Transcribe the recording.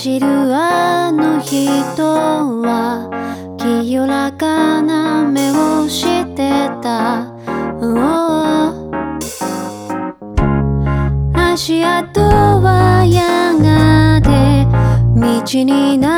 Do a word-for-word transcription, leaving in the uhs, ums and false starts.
走るあの人は清らかな目をしてた、oh、足跡はやがて道になる